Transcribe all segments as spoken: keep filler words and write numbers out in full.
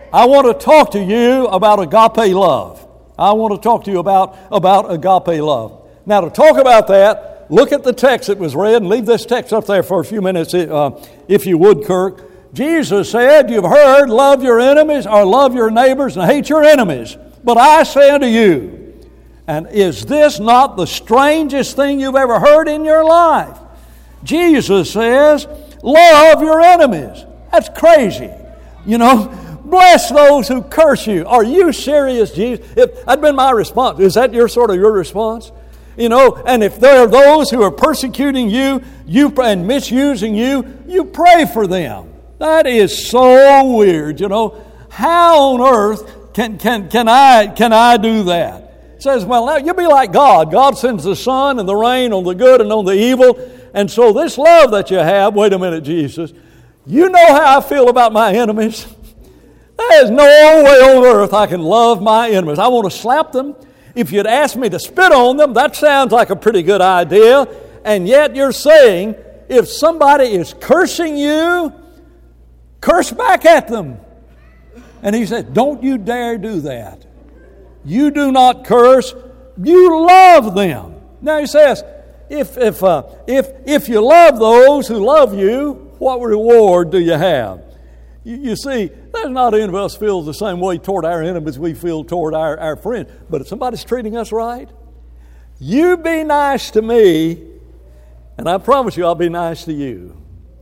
I want to talk to you about agape love. I want to talk to you about, about agape love. Now, to talk about that, look at the text that was read, and leave this text up there for a few minutes, uh, if you would, Kirk. Jesus said, you've heard, love your enemies, or love your neighbors, and hate your enemies. But I say unto you, and is this not the strangest thing you've ever heard in your life? Jesus says, love your enemies. That's crazy. You know, bless those who curse you. Are you serious, Jesus? If that'd been my response. Is that your sort of your response? You know, and if there are those who are persecuting you, you and misusing you, you pray for them. That is so weird. You know, how on earth can can can I can I do that? It says, well, now you'll be like God. God sends the sun and the rain on the good and on the evil. And so this love that you have, wait a minute, Jesus, you know how I feel about my enemies. There's no way on earth I can love my enemies. I want to slap them. If you'd ask me to spit on them, that sounds like a pretty good idea. And yet you're saying, if somebody is cursing you, curse back at them. And he said, don't you dare do that. You do not curse, you love them. Now he says, if if uh, if if you love those who love you, what reward do you have? You, you see, there's not any of us feels the same way toward our enemies we feel toward our, our friends. But if somebody's treating us right, you be nice to me, and I promise you I'll be nice to you.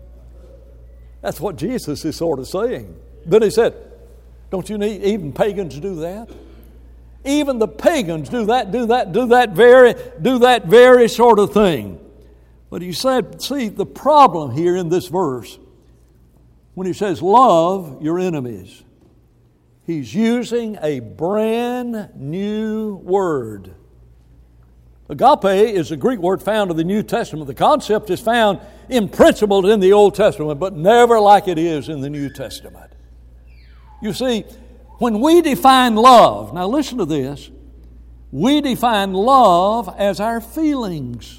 That's what Jesus is sort of saying. But he said, don't you need even pagans do that? Even the pagans do that, do that, do that very, do that very sort of thing. But he said, see, the problem here in this verse, when he says, love your enemies, he's using a brand new word. Agape is a Greek word found in the New Testament. The concept is found in principle in the Old Testament, but never like it is in the New Testament. You see, when we define love, now listen to this, we define love as our feelings.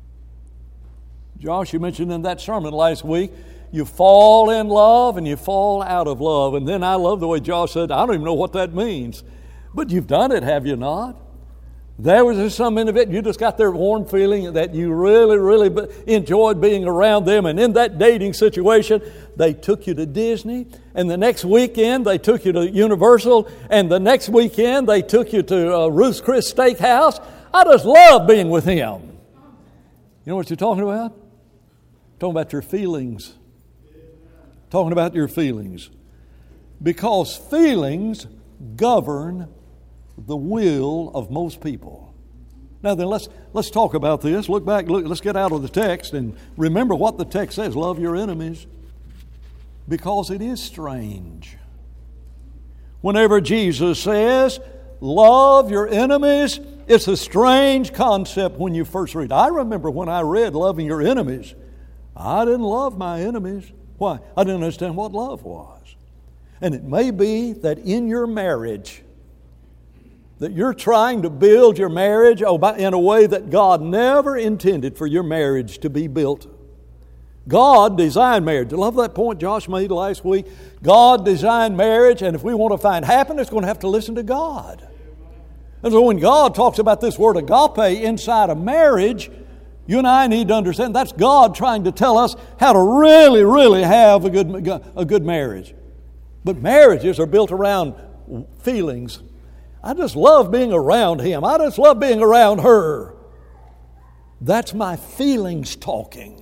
Josh, you mentioned in that sermon last week, you fall in love and you fall out of love. And then I love the way Josh said, I don't even know what that means. But you've done it, have you not? There was some end of it, you just got their warm feeling that you really, really enjoyed being around them. And in that dating situation, they took you to Disney. And the next weekend, they took you to Universal. And the next weekend, they took you to uh, Ruth's Chris Steakhouse. I just love being with him. You know what you're talking about? Talking about your feelings. Talking about your feelings. Because feelings govern the will of most people. Now then, let's let's talk about this. Look back, look, let's get out of the text and remember what the text says. Love your enemies. Because it is strange. Whenever Jesus says, love your enemies, it's a strange concept when you first read. I remember when I read loving your enemies, I didn't love my enemies. Why? I didn't understand what love was. And it may be that in your marriage, that you're trying to build your marriage in a way that God never intended for your marriage to be built. God designed marriage. I love that point Josh made last week. God designed marriage, and if we want to find happiness, we're going to have to listen to God. And so when God talks about this word agape inside of marriage, you and I need to understand that's God trying to tell us how to really, really have a good, a good marriage. But marriages are built around feelings. I just love being around him. I just love being around her. That's my feelings talking.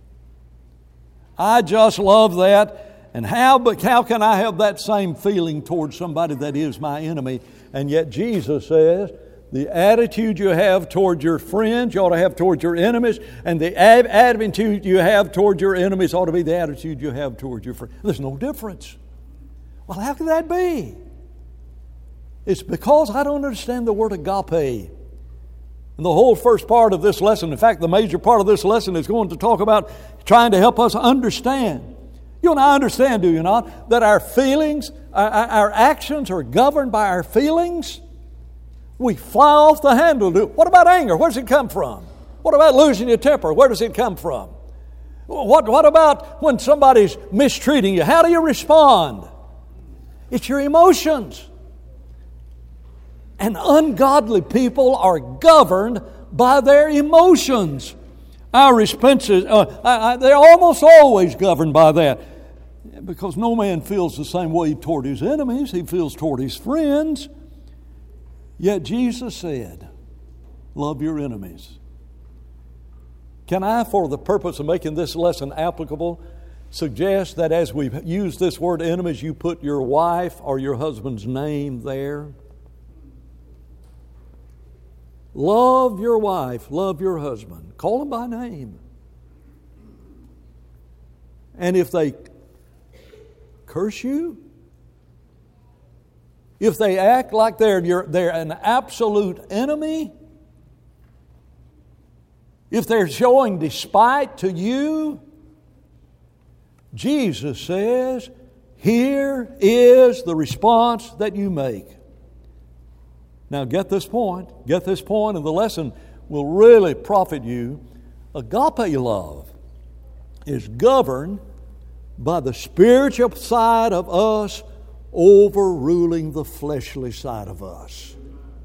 I just love that. And how, but how can I have that same feeling towards somebody that is my enemy? And yet Jesus says, the attitude you have toward your friends, you ought to have toward your enemies. And the attitude you have toward your enemies ought to be the attitude you have toward your friends. There's no difference. Well, how can that be? It's because I don't understand the word agape. And the whole first part of this lesson, in fact, the major part of this lesson is going to talk about trying to help us understand. You and I understand, do you not, that our feelings, our, our actions are governed by our feelings? We fly off the handle. What about anger? Where does it come from? What about losing your temper? Where does it come from? What, what about when somebody's mistreating you? How do you respond? It's your emotions. And ungodly people are governed by their emotions. Our responses, uh, I, I, they're almost always governed by that. Because no man feels the same way toward his enemies. He feels toward his friends. Yet Jesus said, love your enemies. Can I, for the purpose of making this lesson applicable, suggest that as we use this word enemies, you put your wife or your husband's name there? Love your wife, love your husband. Call them by name. And if they curse you, if they act like they're, your, they're an absolute enemy, if they're showing despite to you, Jesus says, here is the response that you make. Now get this point, get this point, and the lesson will really profit you. Agape love is governed by the spiritual side of us overruling the fleshly side of us.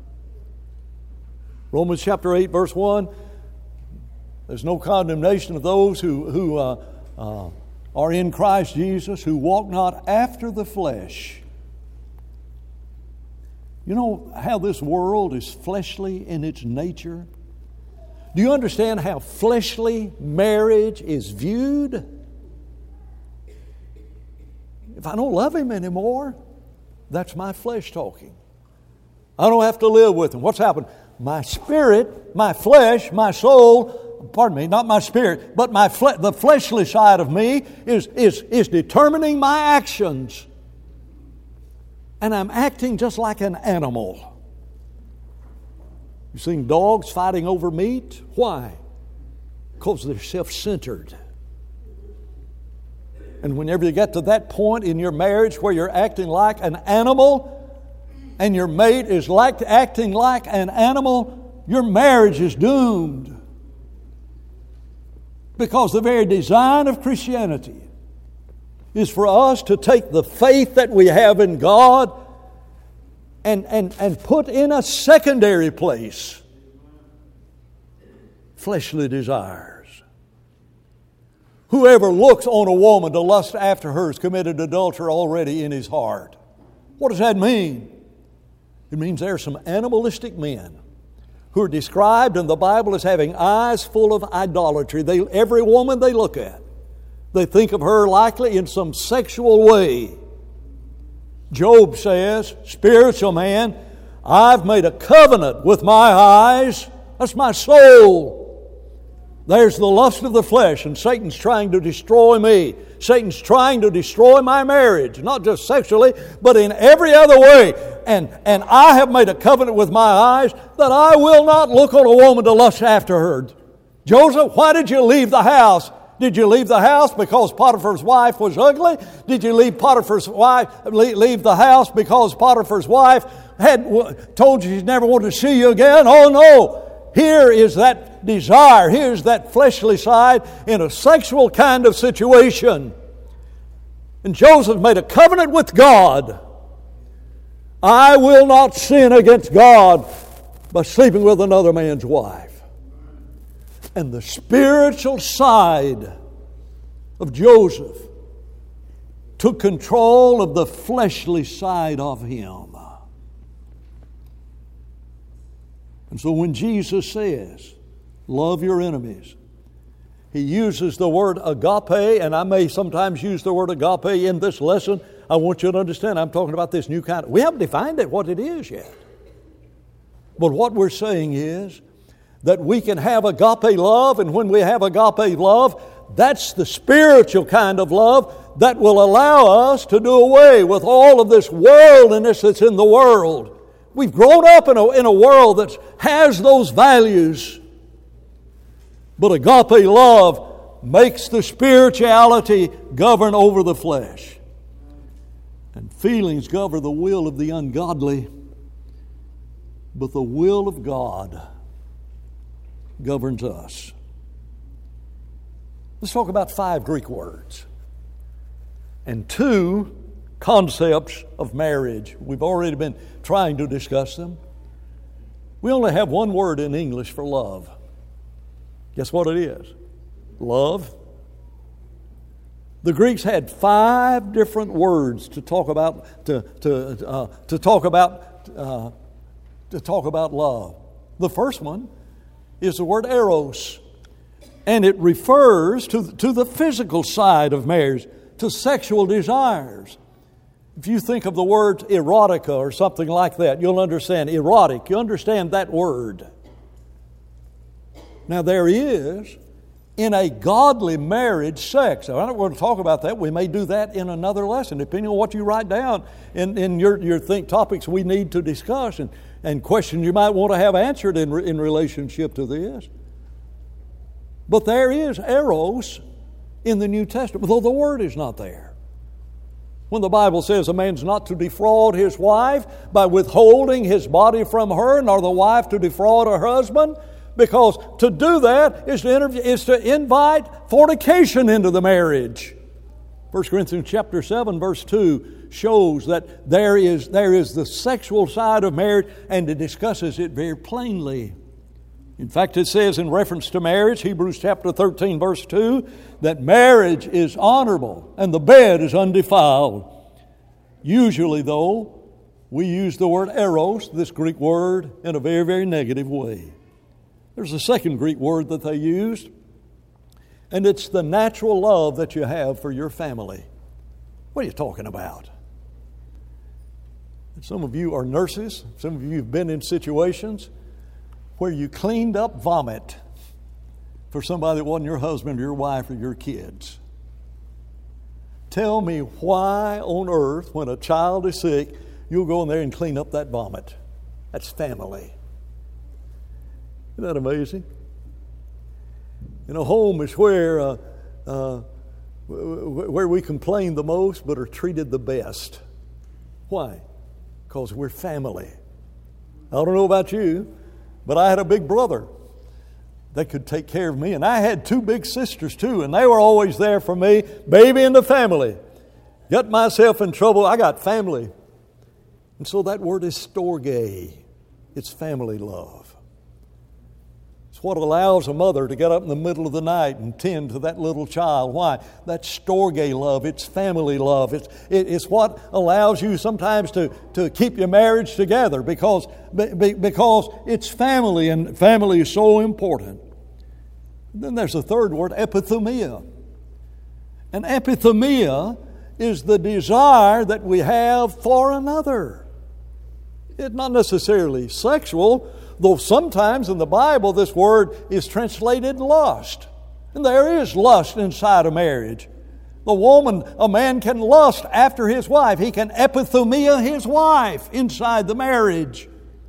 Romans chapter eight, verse one, there's no condemnation of those who, who uh, uh, are in Christ Jesus, who walk not after the flesh. You know how this world is fleshly in its nature? Do you understand how fleshly marriage is viewed? If I don't love him anymore, that's my flesh talking. I don't have to live with him. What's happened? My spirit, my flesh, my soul, pardon me, not my spirit, but my fle- the fleshly side of me is, is, is determining my actions. And I'm acting just like an animal. You've seen dogs fighting over meat? Why? Because they're self-centered. And whenever you get to that point in your marriage where you're acting like an animal and your mate is like acting like an animal, your marriage is doomed. Because the very design of Christianity is for us to take the faith that we have in God and, and, and put in a secondary place fleshly desires. Whoever looks on a woman to lust after her has committed adultery already in his heart. What does that mean? It means there are some animalistic men who are described in the Bible as having eyes full of idolatry. They, every woman they look at, they think of her likely in some sexual way. Job says, spiritual man, I've made a covenant with my eyes. That's my soul. There's the lust of the flesh, and Satan's trying to destroy me. Satan's trying to destroy my marriage, not just sexually, but in every other way. And, and I have made a covenant with my eyes that I will not look on a woman to lust after her. Joseph, why did you leave the house? Did you leave the house because Potiphar's wife was ugly? Did you leave Potiphar's wife, leave the house because Potiphar's wife had told you she'd never want to see you again? Oh no! Here is that desire. Here's that fleshly side in a sexual kind of situation. And Joseph made a covenant with God. I will not sin against God by sleeping with another man's wife. And the spiritual side of Joseph took control of the fleshly side of him. And so when Jesus says, love your enemies, He uses the word agape, and I may sometimes use the word agape in this lesson. I want you to understand I'm talking about this new kind. We haven't defined it, what it is yet. But what we're saying is that we can have agape love, and when we have agape love, that's the spiritual kind of love that will allow us to do away with all of this worldliness that's in the world. We've grown up in a, in a world that has those values. But agape love makes the spirituality govern over the flesh. And feelings govern the will of the ungodly. But the will of God governs us. Let's talk about five Greek words. And two concepts of marriage. We've already been trying to discuss them. We only have one word in English for love. Guess what it is? Love. The Greeks had five different words to talk about to to uh, to talk about uh, to talk about love. The first one is the word eros, and it refers to to the physical side of marriage, to sexual desires. If you think of the word erotica or something like that, you'll understand erotic. You understand that word. Now there is, in a godly marriage, sex. I don't want to talk about that. We may do that in another lesson, depending on what you write down in, in your, your think topics we need to discuss and, and questions you might want to have answered in, in relationship to this. But there is eros in the New Testament, though the word is not there. When the Bible says a man's not to defraud his wife by withholding his body from her, nor the wife to defraud her husband, because to do that is to, interview, is to invite fornication into the marriage. First Corinthians chapter seven, verse two shows that there is, there is the sexual side of marriage, and it discusses it very plainly. In fact, it says in reference to marriage, Hebrews chapter thirteen, verse two, that marriage is honorable and the bed is undefiled. Usually, though, we use the word eros, this Greek word, in a very, very negative way. There's a second Greek word that they used, and it's the natural love that you have for your family. What are you talking about? Some of you are nurses. Some of you have been in situations where you cleaned up vomit for somebody that wasn't your husband or your wife or your kids. Tell me why on earth, when a child is sick, you'll go in there and clean up that vomit. That's family. Isn't that amazing? In a home is where uh, uh, where we complain the most but are treated the best. Why? Because we're family. I don't know about you, but I had a big brother that could take care of me. And I had two big sisters too, and they were always there for me. Baby in the family. Got myself in trouble, I got family. And so that word is storge. It's family love. It's what allows a mother to get up in the middle of the night and tend to that little child. Why? That's storge love. It's family love. It's, it, it's what allows you sometimes to, to keep your marriage together because, because it's family, and family is so important. Then there's a third word, epithumia. And epithumia is the desire that we have for another. It's not necessarily sexual, though sometimes in the Bible this word is translated lust. And there is lust inside a marriage. The woman, a man can lust after his wife. He can epithumia his wife inside the marriage.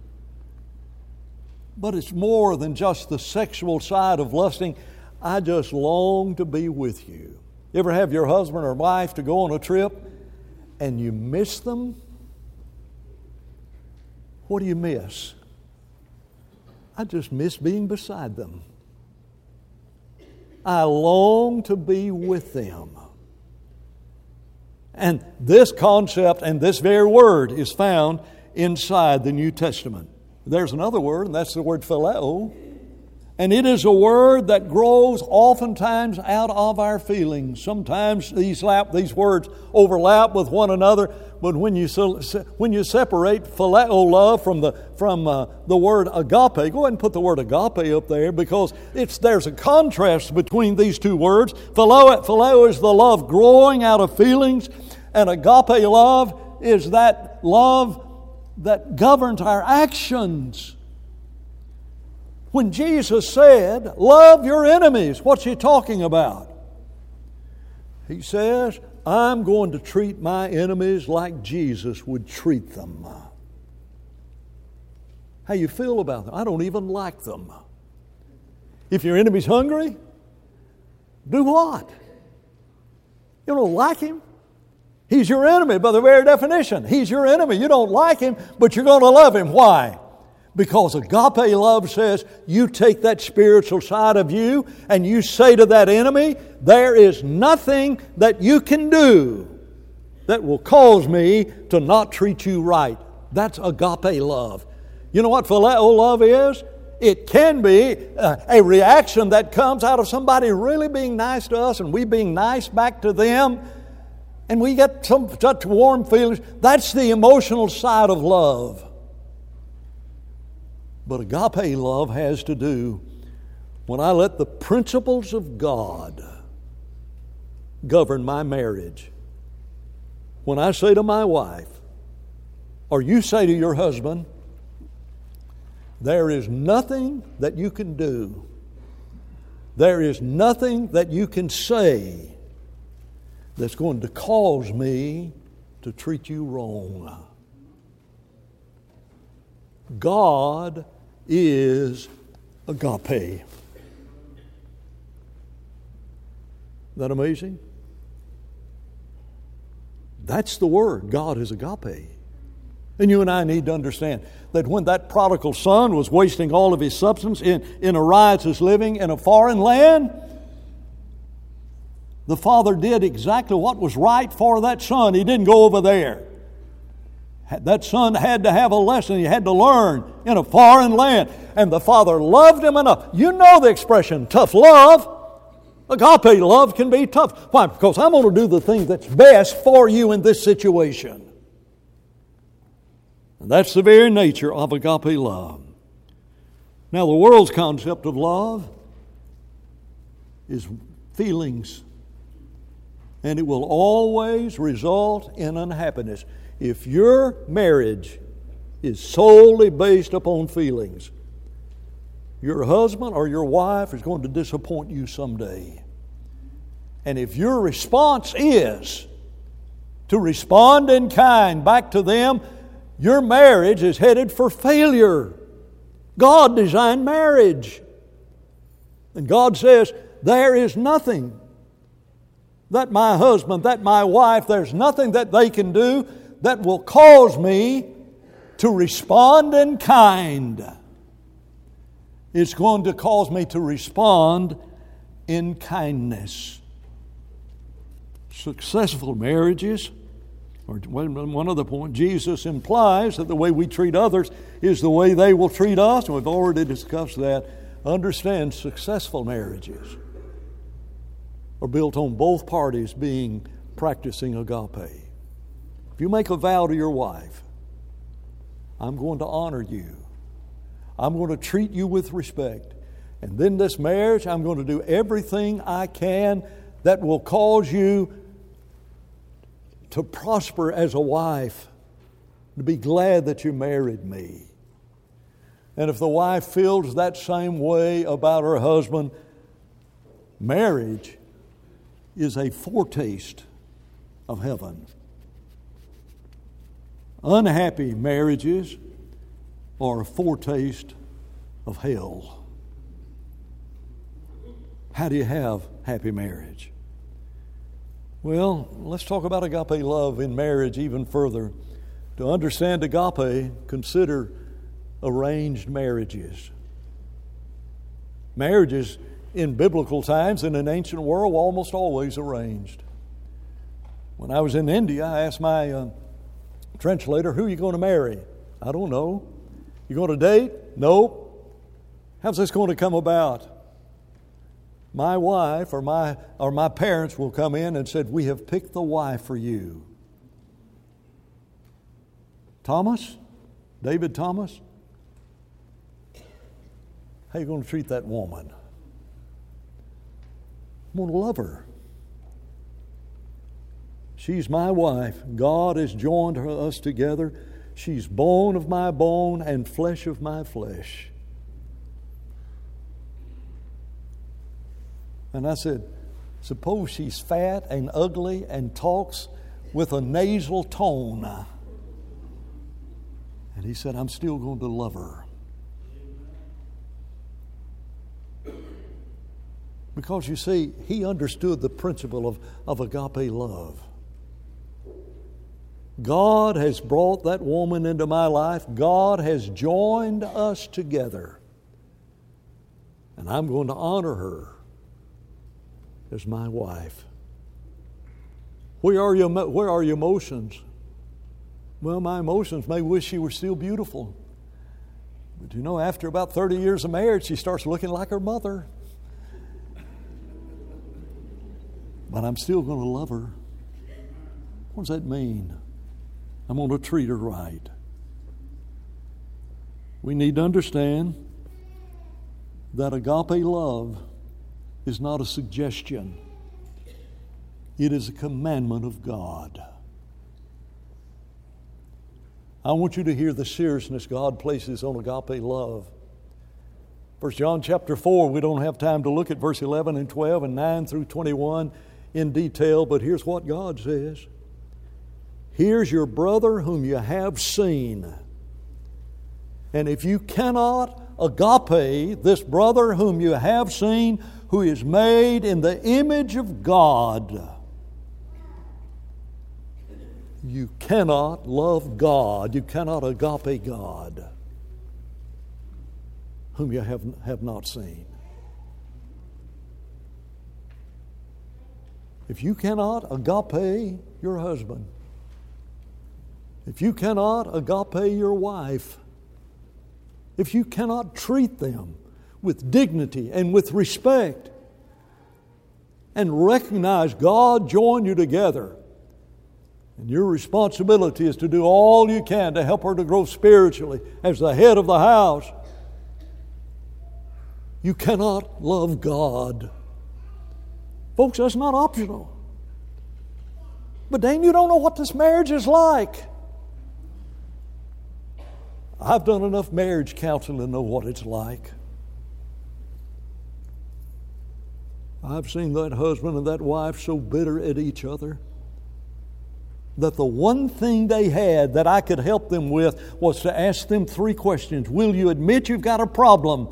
But it's more than just the sexual side of lusting. I just long to be with you. You ever have your husband or wife to go on a trip and you miss them? What do you miss? I just miss being beside them. I long to be with them. And this concept and this very word is found inside the New Testament. There's another word, and that's the word phileo. And it is a word that grows oftentimes out of our feelings. Sometimes these lap, these words overlap with one another, but when you when you separate phileo love from the from uh, the word agape, go ahead and put the word agape up there, because it's there's a contrast between these two words. Phileo, phileo is the love growing out of feelings, and agape love is that love that governs our actions. When Jesus said, love your enemies, what's He talking about? He says, I'm going to treat my enemies like Jesus would treat them. How you feel about them? I don't even like them. If your enemy's hungry, do what? You don't like him? He's your enemy by the very definition. He's your enemy. You don't like him, but you're going to love him. Why? Because agape love says you take that spiritual side of you and you say to that enemy, there is nothing that you can do that will cause me to not treat you right. That's agape love. You know what phileo love is? It can be a reaction that comes out of somebody really being nice to us and we being nice back to them, and we get some such warm feelings. That's the emotional side of love. But agape love has to do when I let the principles of God govern my marriage. When I say to my wife, or you say to your husband, there is nothing that you can do, there is nothing that you can say that's going to cause me to treat you wrong. God is agape. Isn't that amazing? That's the word. God is agape. And you and I need to understand that when that prodigal son was wasting all of his substance in, in a riotous living in a foreign land, the father did exactly what was right for that son. He didn't go over there. That son had to have a lesson he had to learn in a foreign land. And the father loved him enough. You know the expression, tough love. Agape love can be tough. Why? Because I'm going to do the thing that's best for you in this situation. And that's the very nature of agape love. Now, the world's concept of love is feelings. And it will always result in unhappiness. If your marriage is solely based upon feelings, your husband or your wife is going to disappoint you someday. And if your response is to respond in kind back to them, your marriage is headed for failure. God designed marriage. And God says, there is nothing that my husband, that my wife, there's nothing that they can do that will cause me to respond in kind. It's going to cause me to respond in kindness. Successful marriages, or one other point, Jesus implies that the way we treat others is the way they will treat us, and we've already discussed that. Understand, successful marriages are built on both parties being practicing agape. If you make a vow to your wife, I'm going to honor you. I'm going to treat you with respect. And then this marriage, I'm going to do everything I can that will cause you to prosper as a wife, to be glad that you married me. And if the wife feels that same way about her husband, marriage is a foretaste of heaven. Unhappy marriages are a foretaste of hell. How do you have happy marriage? Well, let's talk about agape love in marriage even further. To understand agape, consider arranged marriages. Marriages in biblical times, in an ancient world, were almost always arranged. When I was in India, I asked my uh, translator, who are you going to marry? I don't know. You going to date? Nope. How's this going to come about? My wife or my or my parents will come in and said, we have picked the wife for you. Thomas? David Thomas? How are you going to treat that woman? I'm going to love her. She's my wife. God has joined us together. She's bone of my bone and flesh of my flesh. And I said, suppose she's fat and ugly and talks with a nasal tone. And he said, I'm still going to love her. Because you see, he understood the principle of, of agape love. God has brought that woman into my life. God has joined us together. And I'm going to honor her as my wife. Where are your, where are your emotions? Well, my emotions may wish she were still beautiful. But you know, after about thirty years of marriage, she starts looking like her mother. But I'm still going to love her. What does that mean? I'm going to treat her right. We need to understand that agape love is not a suggestion. It is a commandment of God. I want you to hear the seriousness God places on agape love. First John chapter four, we don't have time to look at verse eleven and twelve and nine through twenty-one in detail, but here's what God says. Here's your brother whom you have seen. And if you cannot agape this brother whom you have seen, who is made in the image of God, you cannot love God. You cannot agape God whom you have, have not seen. If you cannot agape your husband, if you cannot agape your wife, if you cannot treat them with dignity and with respect and recognize God joined you together, and your responsibility is to do all you can to help her to grow spiritually as the head of the house, you cannot love God. Folks, that's not optional. But Dane, you don't know what this marriage is like. I've done enough marriage counseling to know what it's like. I've seen that husband and that wife so bitter at each other that the one thing they had that I could help them with was to ask them three questions. Will you admit you've got a problem?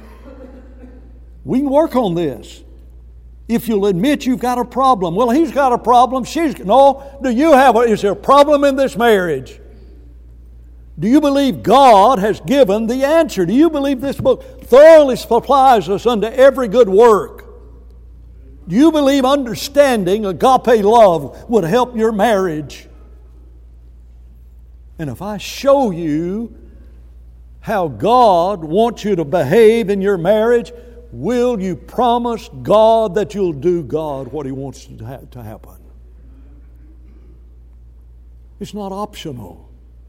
We can work on this. If you'll admit you've got a problem. Well, he's got a problem. She's no. Do you have a, is there a problem in this marriage? Do you believe God has given the answer? Do you believe this book thoroughly supplies us unto every good work? Do you believe understanding agape love would help your marriage? And if I show you how God wants you to behave in your marriage, will you promise God that you'll do God what He wants to, ha- to happen? It's not optional.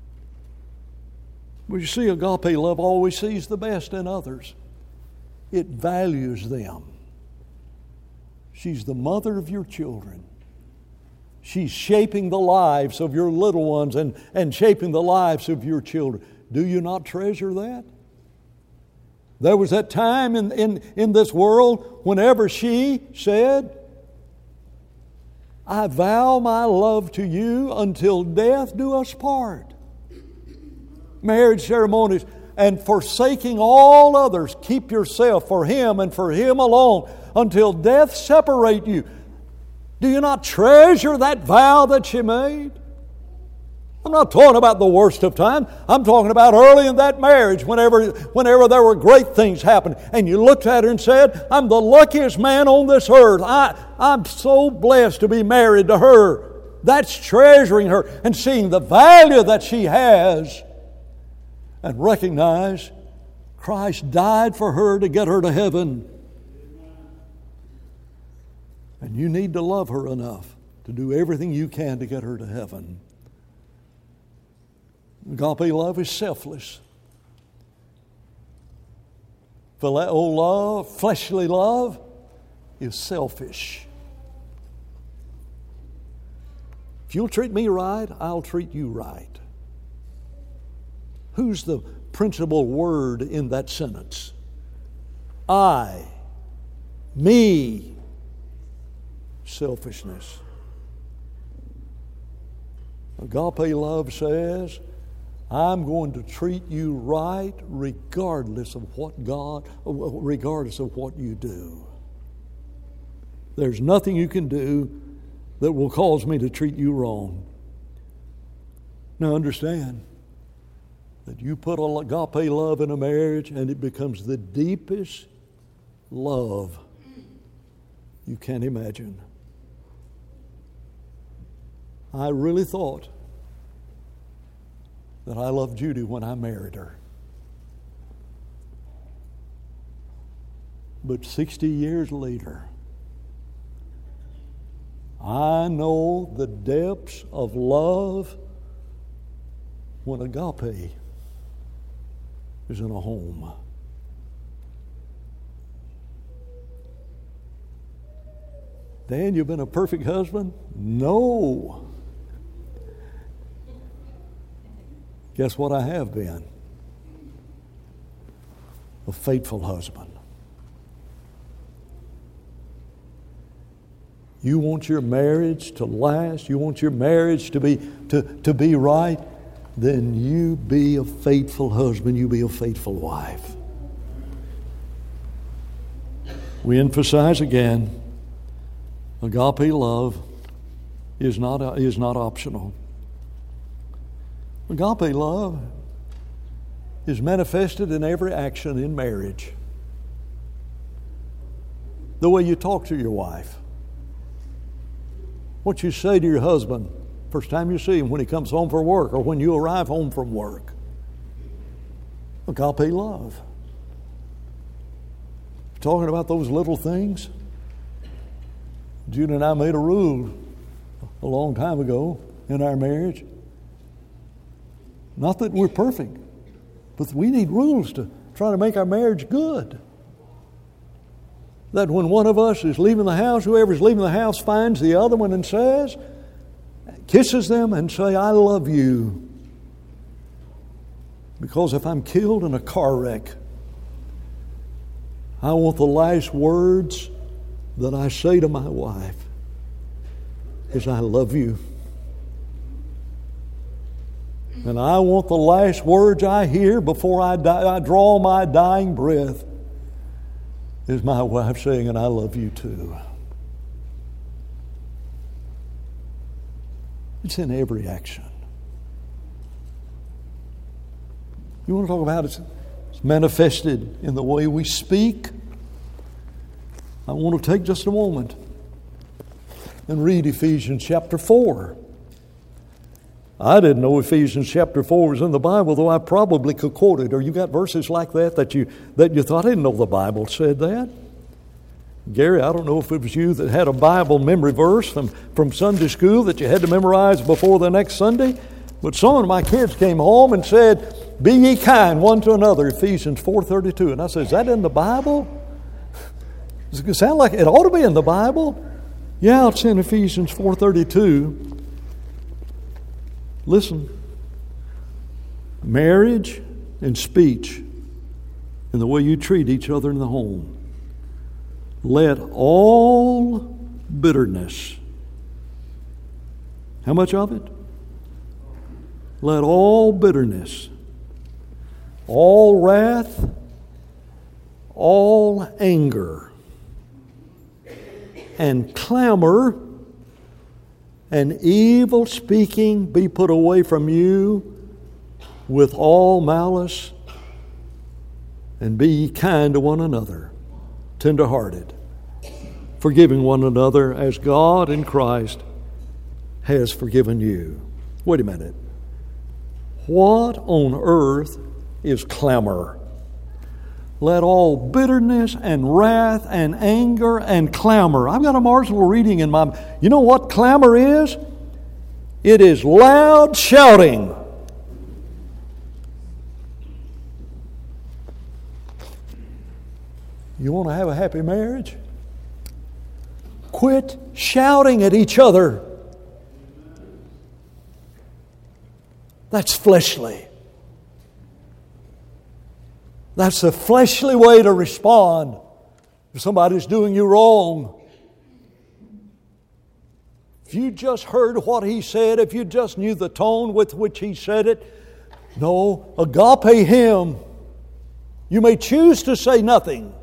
But you see, agape love always sees the best in others. It values them. She's the mother of your children. She's shaping the lives of your little ones and, and shaping the lives of your children. Do you not treasure that? There was that time in, in, in this world whenever she said, I vow my love to you until death do us part. Marriage ceremonies, and forsaking all others, keep yourself for Him and for Him alone until death separate you. Do you not treasure that vow that she made? I'm not talking about the worst of time. I'm talking about early in that marriage, whenever, whenever there were great things happening. And you looked at her and said, I'm the luckiest man on this earth. I, I'm so blessed to be married to her. That's treasuring her and seeing the value that she has. And recognize Christ died for her to get her to heaven. And you need to love her enough to do everything you can to get her to heaven. Agape love is selfless. Phileo love, fleshly love, is selfish. If you'll treat me right, I'll treat you right. Who's the principal word in that sentence? I, me, selfishness. Agape love says, I'm going to treat you right regardless of what God, regardless of what you do. There's nothing you can do that will cause me to treat you wrong. Now understand that you put agape love in a marriage and it becomes the deepest love you can imagine. I really thought that I loved Judy when I married her. But sixty years later, I know the depths of love when agape is in a home. Dan, you've been a perfect husband? No. Guess what I have been? A faithful husband. You want your marriage to last, you want your marriage to be to, to be right, then you be a faithful husband, you be a faithful wife. We emphasize again, agape love is not is not optional. Agape love is manifested in every action in marriage. The way you talk to your wife, what you say to your husband first time you see him when he comes home from work or when you arrive home from work. Agape love. Talking about those little things, Jude and I made a rule a long time ago in our marriage. Not that we're perfect, but we need rules to try to make our marriage good. That when one of us is leaving the house, whoever's leaving the house finds the other one and says, kisses them and say, I love you. Because if I'm killed in a car wreck, I want the last words that I say to my wife is, I love you. And I want the last words I hear before I, die, I draw my dying breath is my wife saying, and I love you too. It's in every action. You want to talk about it? It's manifested in the way we speak. I want to take just a moment and read Ephesians chapter four. I didn't know Ephesians chapter four was in the Bible, though I probably could quote it. Or you got verses like that that you that you thought, I didn't know the Bible said that. Gary, I don't know if it was you that had a Bible memory verse from, from Sunday school that you had to memorize before the next Sunday. But some of my kids came home and said, be ye kind one to another, Ephesians four thirty-two. And I said, is that in the Bible? Does it sound like it ought to be in the Bible? Yeah, it's in Ephesians four thirty-two. Listen, marriage and speech and the way you treat each other in the home. Let all bitterness, how much of it? Let all bitterness, all wrath, all anger, and clamor and evil speaking be put away from you with all malice, and be ye kind to one another, tender-hearted, forgiving one another as God in Christ has forgiven you. Wait a minute. What on earth is clamor? Let all bitterness and wrath and anger and clamor. I've got a marginal reading in my... You know what clamor is? It is loud shouting. You want to have a happy marriage? Quit shouting at each other. That's fleshly. That's the fleshly way to respond if somebody's doing you wrong. If you just heard what he said, if you just knew the tone with which he said it, no, agape him. You may choose to say nothing,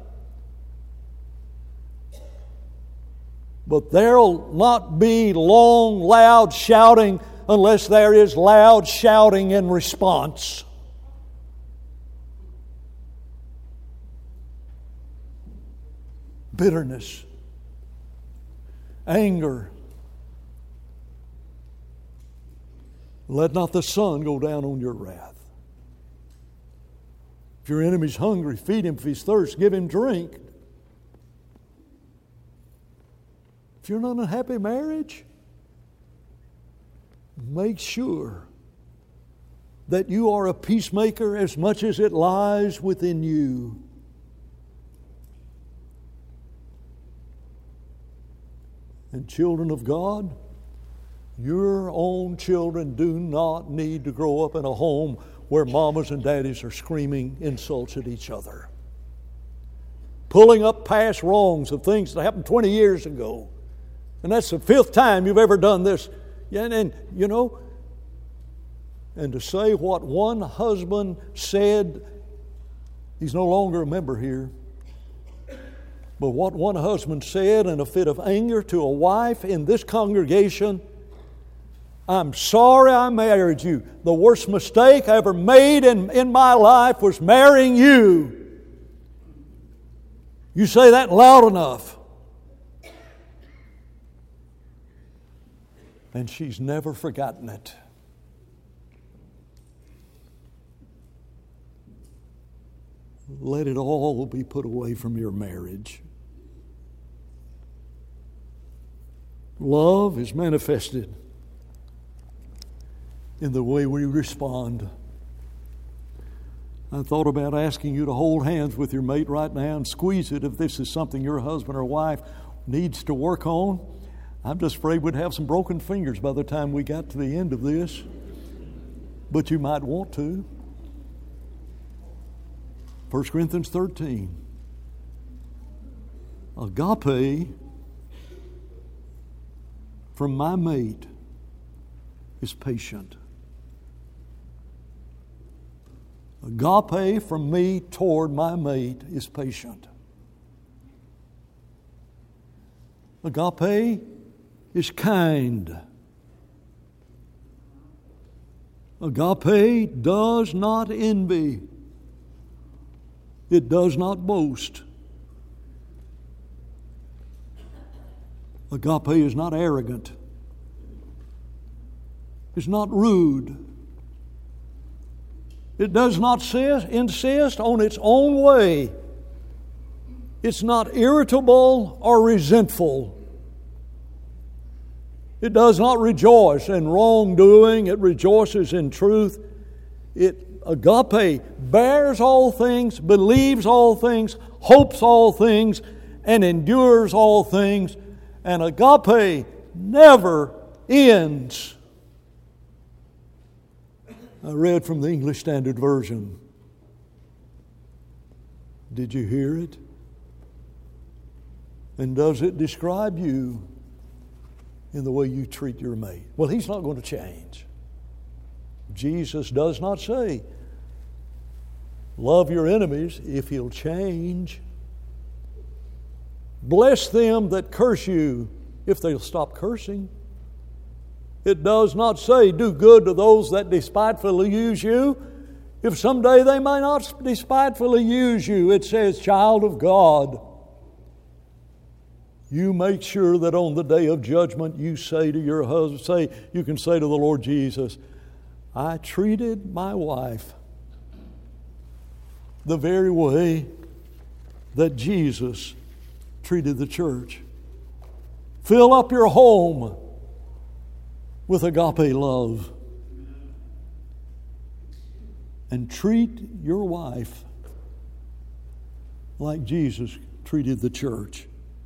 but there'll not be long, loud shouting unless there is loud shouting in response. Bitterness, anger, Let not the sun go down on your wrath. If your enemy's hungry, feed him. If he's thirsty, give him drink. If you're in an unhappy marriage, make sure that you are a peacemaker as much as it lies within you. And children of God, your own children do not need to grow up in a home where mamas and daddies are screaming insults at each other, pulling up past wrongs of things that happened twenty years ago. And that's the fifth time you've ever done this. And, and you know, and to say what one husband said, he's no longer a member here, but what one husband said in a fit of anger to a wife in this congregation, I'm sorry I married you. The worst mistake I ever made in, in my life was marrying you. You say that loud enough. And she's never forgotten it. Let it all be put away from your marriage. Love is manifested in the way we respond. I thought about asking you to hold hands with your mate right now and squeeze it if this is something your husband or wife needs to work on. I'm just afraid we'd have some broken fingers by the time we got to the end of this. But you might want to. First Corinthians thirteen. Agape from my mate is patient. Agape from me toward my mate is patient. Agape is kind. Agape does not envy. It does not boast. Agape is not arrogant. It's not rude. It does not insist on its own way. It's not irritable or resentful. It does not rejoice in wrongdoing. It rejoices in truth. It Agape bears all things, believes all things, hopes all things, and endures all things. And agape never ends. I read from the English Standard Version. Did you hear it? And does it describe you in the way you treat your mate? Well, he's not going to change. Jesus does not say, love your enemies if he'll change. Bless them that curse you if they'll stop cursing. It does not say, do good to those that despitefully use you if someday they may not despitefully use you. It says, child of God, you make sure that on the day of judgment you say to your husband, say, you can say to the Lord Jesus, I treated my wife the very way that Jesus treated the church. Fill up your home with agape love and treat your wife like Jesus treated the church.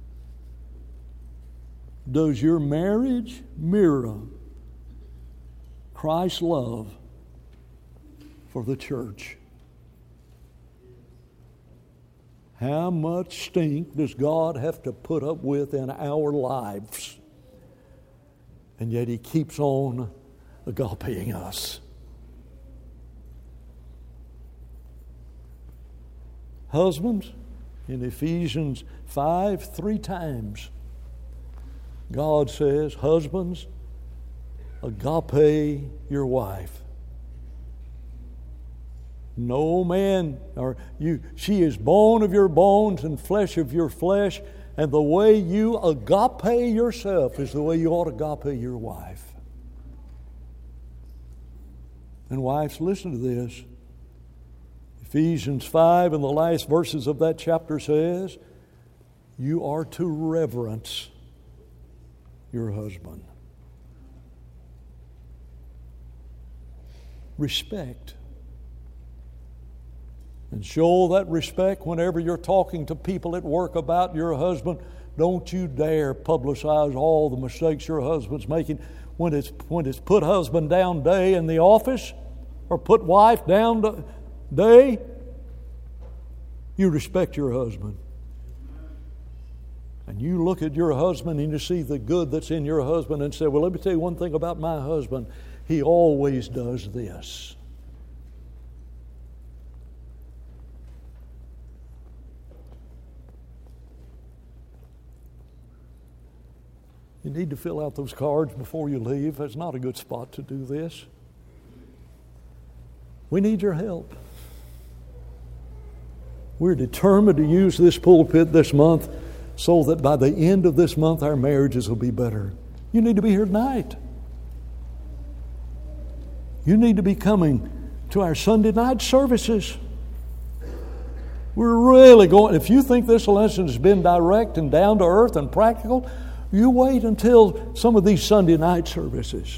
Does your marriage mirror Christ's love for the church? How much stink does God have to put up with in our lives? And yet He keeps on agapeing us. Husbands, in Ephesians five, three times, God says, husbands, agape your wife. No man, or you, she is bone of your bones and flesh of your flesh, and the way you agape yourself is the way you ought to agape your wife. And wives, listen to this. Ephesians five and the last verses of that chapter says, you are to reverence your husband. Respect. And show that respect whenever you're talking to people at work about your husband. Don't you dare publicize all the mistakes your husband's making. When it's, when it's put husband down day in the office or put wife down day, you respect your husband. And you look at your husband and you see the good that's in your husband and say, well, let me tell you one thing about my husband. He always does this. You need to fill out those cards before you leave. It's not a good spot to do this. We need your help. We're determined to use this pulpit this month so that by the end of this month our marriages will be better. You need to be here tonight. You need to be coming to our Sunday night services. We're really going, if you think this lesson has been direct and down to earth and practical, you wait until some of these Sunday night services.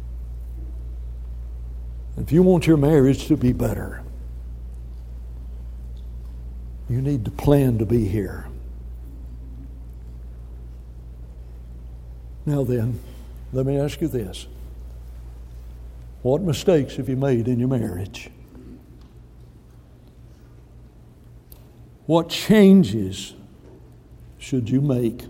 If you want your marriage to be better, you need to plan to be here. Now then, let me ask you this. What mistakes have you made in your marriage? What changes should you make?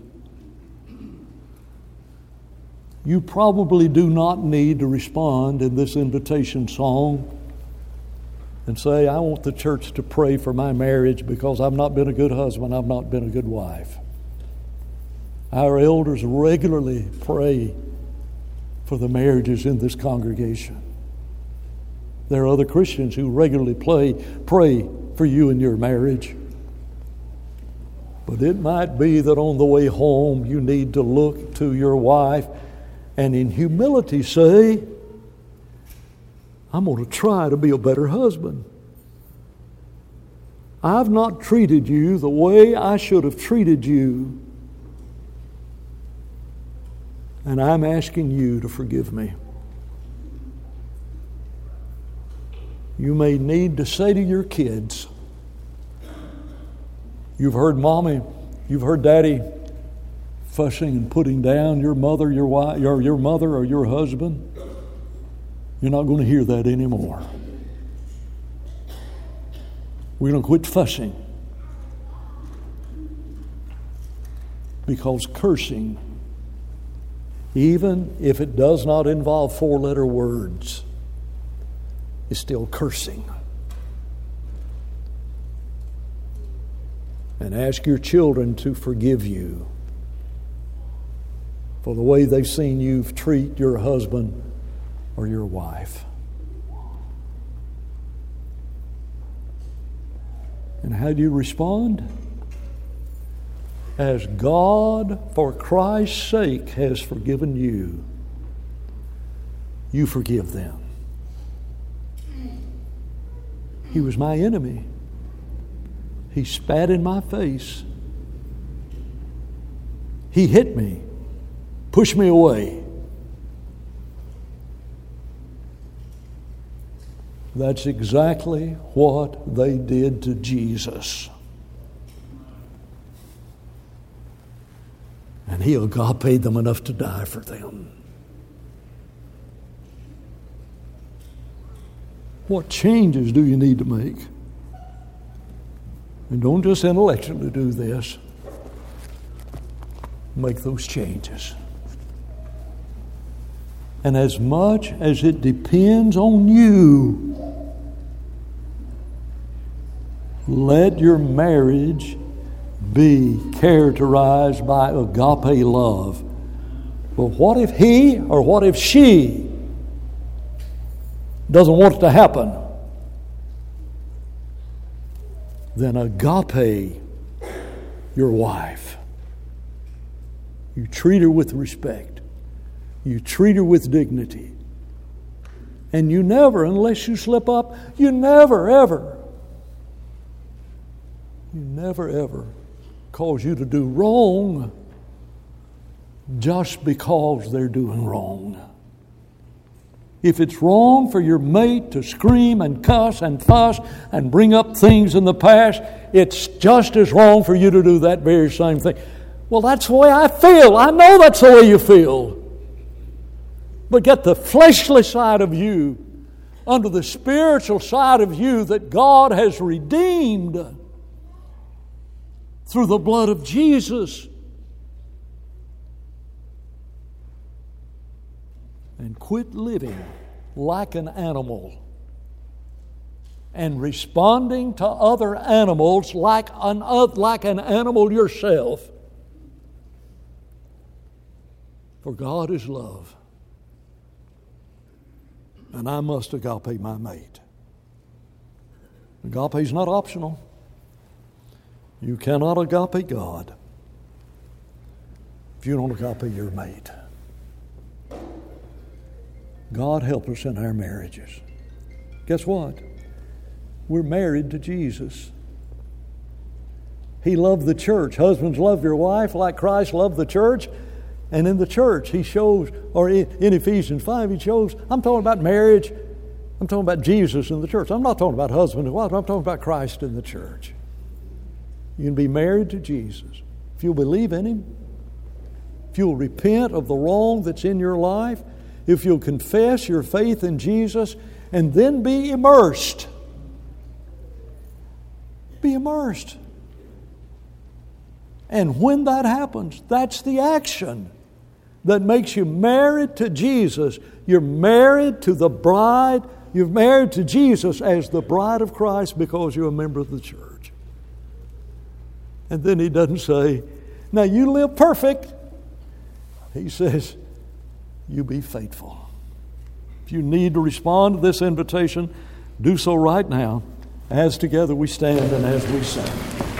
You probably do not need to respond in this invitation song and say, I want the church to pray for my marriage because I've not been a good husband, I've not been a good wife. Our elders regularly pray for the marriages in this congregation. There are other Christians who regularly play, pray for you in your marriage. But it might be that on the way home you need to look to your wife and in humility say, I'm going to try to be a better husband. I've not treated you the way I should have treated you. And I'm asking you to forgive me. You may need to say to your kids, you've heard mommy, you've heard daddy fussing and putting down your mother, your wife, your, your mother or your husband. You're not going to hear that anymore. We're going to quit fussing. Because cursing, even if it does not involve four-letter words, is still cursing. And ask your children to forgive you for the way they've seen you treat your husband or your wife. And how do you respond? As God, for Christ's sake, has forgiven you, you forgive them. He was my enemy. He spat in my face. He hit me, pushed me away. That's exactly what they did to Jesus. And He agaped them enough to die for them. What changes do you need to make? And don't just intellectually do this. Make those changes. And as much as it depends on you, let your marriage be characterized by agape love. But what if he or what if she doesn't want it to happen? Then agape your wife. You treat her with respect. You treat her with dignity. And you never, unless you slip up, you never, ever, you never, ever cause you to do wrong just because they're doing wrong. If it's wrong for your mate to scream and cuss and fuss and bring up things in the past, it's just as wrong for you to do that very same thing. Well, that's the way I feel. I know that's the way you feel. But get the fleshly side of you under the spiritual side of you that God has redeemed through the blood of Jesus. And quit living like an animal and responding to other animals like an, like an animal yourself. For God is love. And I must agape my mate. Agape is not optional. You cannot agape God if you don't agape your mate. God help us in our marriages. Guess what? We're married to Jesus. He loved the church. Husbands, love your wife like Christ loved the church. And in the church, he shows, or in Ephesians five, he shows, I'm talking about marriage. I'm talking about Jesus in the church. I'm not talking about husband and wife. I'm talking about Christ in the church. You can be married to Jesus. If you'll believe in Him, if you'll repent of the wrong that's in your life, if you'll confess your faith in Jesus, and then be immersed. Be immersed. And when that happens, that's the action that makes you married to Jesus. You're married to the bride. You're married to Jesus as the bride of Christ because you're a member of the church. And then He doesn't say, now you live perfect. He says, you be faithful. If you need to respond to this invitation, do so right now as together we stand and as we sing.